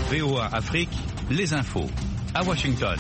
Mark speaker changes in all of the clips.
Speaker 1: VOA Afrique, les infos. À Washington.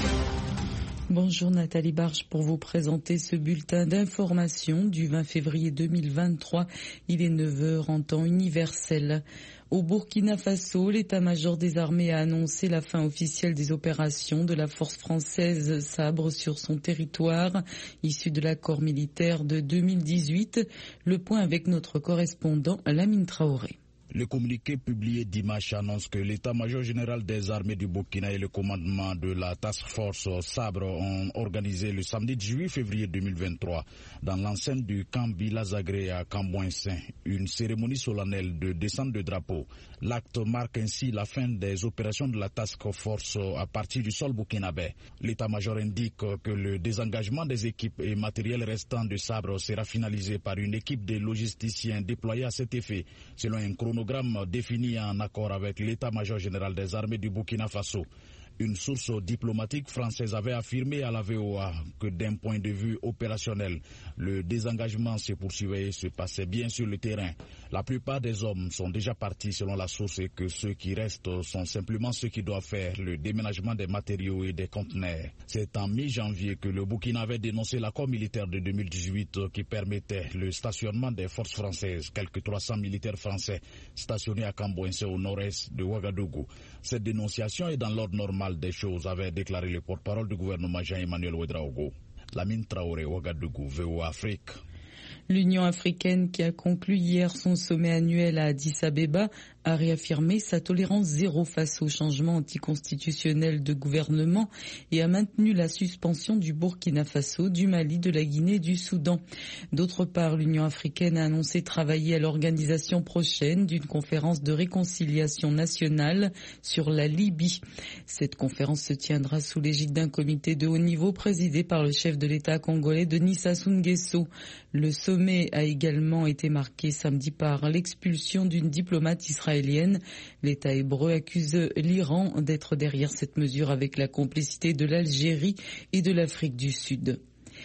Speaker 2: Bonjour Nathalie Barge pour vous présenter ce bulletin d'information du 20 février 2023. Il est 9h en temps universel. Au Burkina Faso, l'état-major des armées a annoncé la fin officielle des opérations de la force française Sabre sur son territoire, issu de l'accord militaire de 2018. Le point avec notre correspondant Lamine Traoré.
Speaker 3: Le communiqué publié dimanche annonce que l'état-major général des armées du Burkina et le commandement de la task force Sabre ont organisé le samedi 18 février 2023 dans l'enceinte du camp Bilazagré à Camboinsin une cérémonie solennelle de descente de drapeau. L'acte marque ainsi la fin des opérations de la task force à partir du sol burkinabé. L'état-major indique que le désengagement des équipes et matériels restants de Sabre sera finalisé par une équipe de logisticiens déployés à cet effet, selon un chronogramme défini en accord avec l'état-major général des armées du Burkina Faso. Une source diplomatique française avait affirmé à la VOA que d'un point de vue opérationnel, le désengagement se poursuivait et se passait bien sur le terrain. La plupart des hommes sont déjà partis selon la source et que ceux qui restent sont simplement ceux qui doivent faire le déménagement des matériaux et des conteneurs. C'est en mi-janvier que le Burkina avait dénoncé l'accord militaire de 2018 qui permettait le stationnement des forces françaises, quelques 300 militaires français stationnés à Camboinsin au nord-est de Ouagadougou. Cette dénonciation est dans l'ordre normal des choses, avait déclaré le porte-parole du gouvernement Jean-Emmanuel Ouedraogo. Lamine Traoré, Ouagadougou, VOA Afrique.
Speaker 2: L'Union africaine, qui a conclu hier son sommet annuel à Addis Abeba, a réaffirmé sa tolérance zéro face au changement anticonstitutionnel de gouvernement et a maintenu la suspension du Burkina Faso, du Mali, de la Guinée et du Soudan. D'autre part, l'Union africaine a annoncé travailler à l'organisation prochaine d'une conférence de réconciliation nationale sur la Libye. Cette conférence se tiendra sous l'égide d'un comité de haut niveau présidé par le chef de l'État congolais Denis Sassou Nguesso. Le sommet a également été marqué samedi par l'expulsion d'une diplomate israélienne. L'État hébreu accuse l'Iran d'être derrière cette mesure avec la complicité de l'Algérie et de l'Afrique du Sud.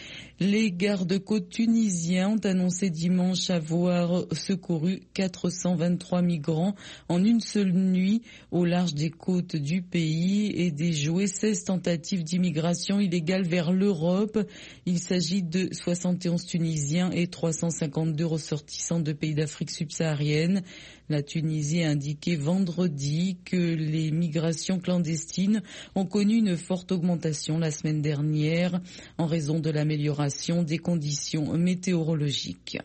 Speaker 2: Les gardes-côtes tunisiens ont annoncé dimanche avoir secouru 423 migrants en une seule nuit au large des côtes du pays et déjoué 16 tentatives d'immigration illégale vers l'Europe. Il s'agit de 71 Tunisiens et 352 ressortissants de pays d'Afrique subsaharienne. La Tunisie a indiqué vendredi que les migrations clandestines ont connu une forte augmentation la semaine dernière en raison de l'amélioration des conditions météorologiques.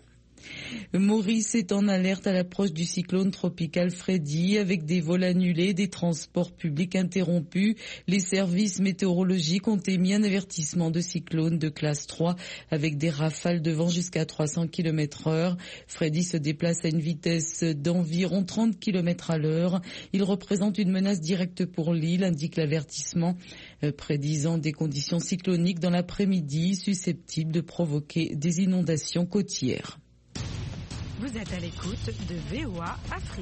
Speaker 2: Maurice est en alerte à l'approche du cyclone tropical Freddy avec des vols annulés, des transports publics interrompus. Les services météorologiques ont émis un avertissement de cyclone de classe 3 avec des rafales de vent jusqu'à 300 km/h. Freddy se déplace à une vitesse d'environ 30 km à l'heure. Il représente une menace directe pour l'île, indique l'avertissement, prédisant des conditions cycloniques dans l'après-midi susceptibles de provoquer des inondations côtières.
Speaker 4: Vous êtes à l'écoute de VOA Afrique.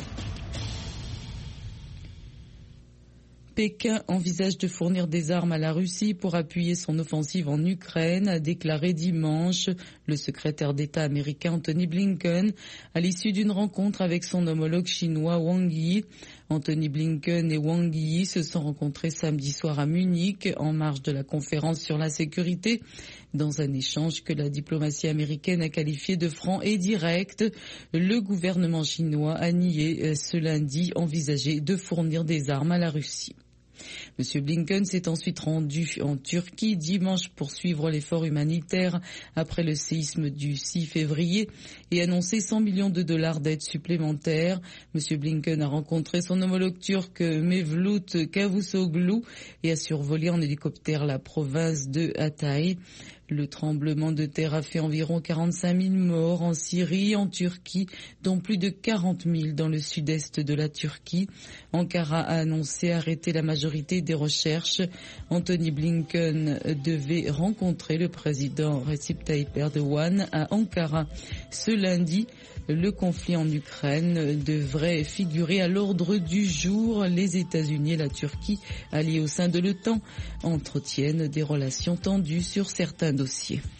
Speaker 2: Pékin envisage de fournir des armes à la Russie pour appuyer son offensive en Ukraine, a déclaré dimanche le secrétaire d'État américain Antony Blinken à l'issue d'une rencontre avec son homologue chinois Wang Yi. Antony Blinken et Wang Yi se sont rencontrés samedi soir à Munich en marge de la conférence sur la sécurité. Dans un échange que la diplomatie américaine a qualifié de franc et direct, le gouvernement chinois a nié ce lundi envisager de fournir des armes à la Russie. M. Blinken s'est ensuite rendu en Turquie dimanche pour suivre l'effort humanitaire après le séisme du 6 février et annoncer 100 millions de dollars d'aide supplémentaire. M. Blinken a rencontré son homologue turc Mevlut Cavusoglu et a survolé en hélicoptère la province de Hatay. Le tremblement de terre a fait environ 45 000 morts en Syrie, en Turquie, dont plus de 40 000 dans le sud-est de la Turquie. Ankara a annoncé arrêter la majorité des recherches. Antony Blinken devait rencontrer le président Recep Tayyip Erdogan à Ankara ce lundi. Le conflit en Ukraine devrait figurer à l'ordre du jour. Les États-Unis et la Turquie, alliés au sein de l'OTAN, entretiennent des relations tendues sur certains dossiers.